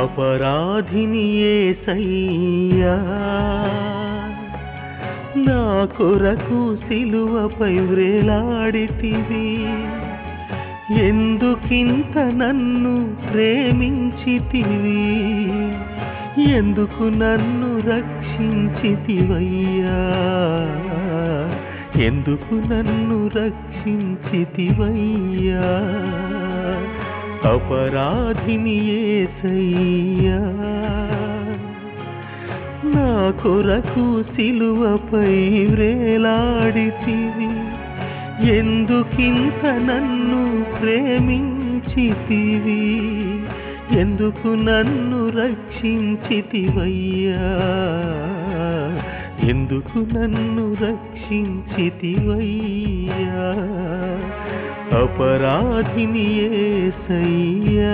అపరాధిని యేసయ్యా, నా కొరకు సిలువపై వ్రేలాడితివి. ఎందుకింత నన్ను ప్రేమించితివి, ఎందుకు నన్ను రక్షించితివయ్యా, ఎందుకు నన్ను రక్షించితివయ్యా. అపరాధిని యేసయ్యా, నా కొరకు సిలువపై వ్రేలాడితివి. ఎందుకింత నన్ను ప్రేమించితివి, ఎందుకు నన్ను రక్షించితివయ్యా, ఎందుకు నన్ను రక్షించితివయ్యా. అపరాధిని యేసయ్యా.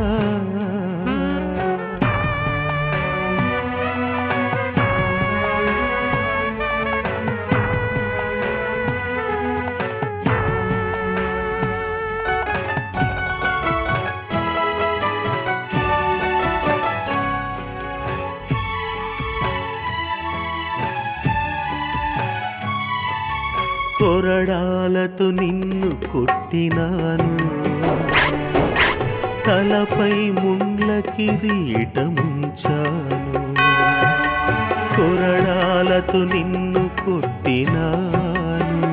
కొరడాలతో నిన్ను కొట్టినాను, తలపై ముండ్ల కిరీటముంచాను. కొరడాలతో నిన్ను కొట్టినాను,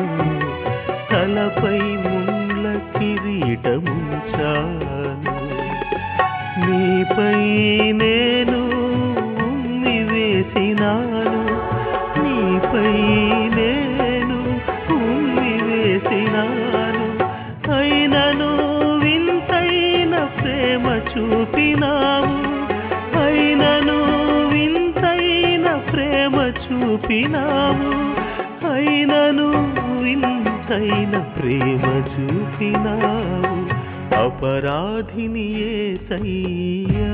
తలపై ముండ్ల కిరీటముంచాను. నీపై నేను ఉమ్మి వేసినాను, నీపై నేను ఉమ్మి వేసినాను. అయినను వింతైన ప్రేమ చూపినావు, అయినను వింతైన ప్రేమ చూపినావు, అయినను వింతైన ప్రేమ చూపినావు. అపరాధిని యేసయ్యా,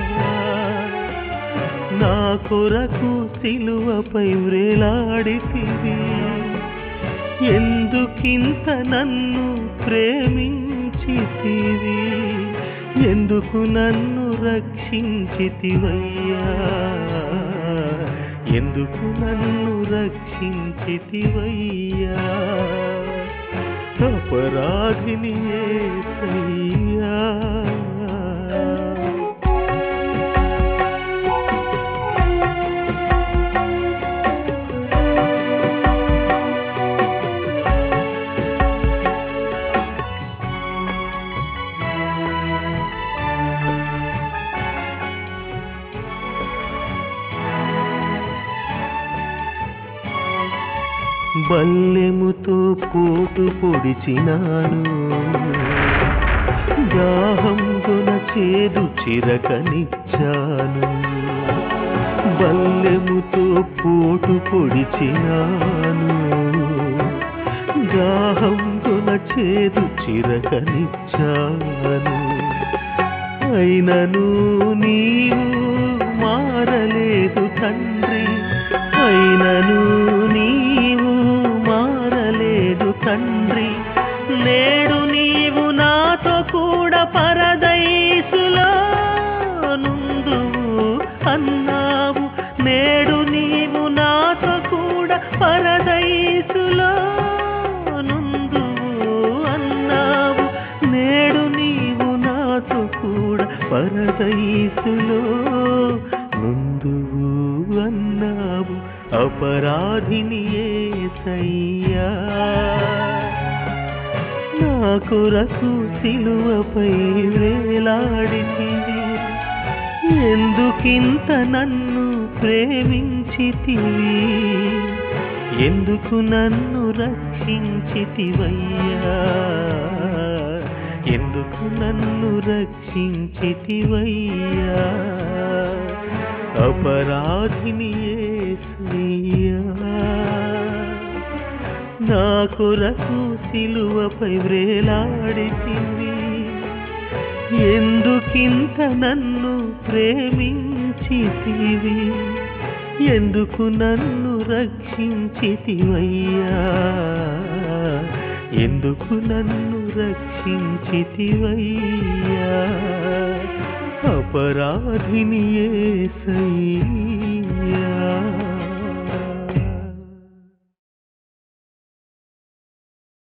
నా కొరకు సిలువపై వ్రేలాడితివి. ఎందుకింత నన్ను ప్రేమించితివి, ఎందుకు నన్ను రక్షించితివయ్యా, ఎందుకు నన్ను రక్షించితివయ్యా. అపరాధిని యేసయ్యా. బల్లెముతో పోటు పొడిచినాను, దాహంగున చేదు చిరకనిచ్చాను. బల్లెముతో పోటు పొడిచినాను, దాహంగున చేదు చిరకనిచ్చాను. అయినను నీవు మారలేదు తండ్రి, అయినను నీవు మారలేదు తండ్రి. నేడు నీవు నాతో కూడా పరదైసులో నుందువు అన్నావు, నేడు నీవు నాతో కూడా పరదైసులో నుందువు అన్నావు, నేడు నీవు నాతో కూడా పరదైసులో నుందువు అన్నావు. అపరాధిని యేసయ్యా, నా కొరకు సిలువపై వ్రేలాడితివి. ఎందుకింత నన్ను ప్రేమించితివి, ఎందుకు నన్ను రక్షించితివయ్యా, ఎందుకు నన్ను రక్షించితివయ్యా. అపరాధిని యేసయ్యా, నా కొరకు సిలువపై వ్రేలాడితివి. ఎందుకింత నన్ను ప్రేమించితివి, ఎందుకు నన్ను రక్షించితివయ్యా, ఎందుకు నన్ను రక్షించితివయ్యా. అపరాధిని యేసయ్యా.